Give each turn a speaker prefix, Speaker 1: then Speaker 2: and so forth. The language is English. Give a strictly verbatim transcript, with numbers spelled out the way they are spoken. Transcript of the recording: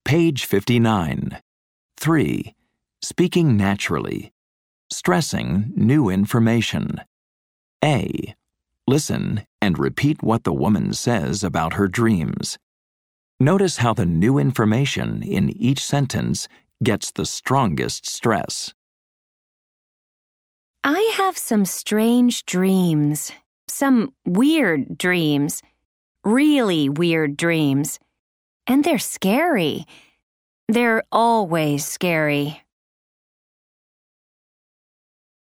Speaker 1: Page fifty-nine. three. Speaking naturally. Stressing new information. A. Listen and repeat what the woman says about her dreams. Notice how the new information in each sentence gets the strongest stress.
Speaker 2: I have some strange dreams. Some weird dreams. Really weird dreams. And they're scary. They're always scary.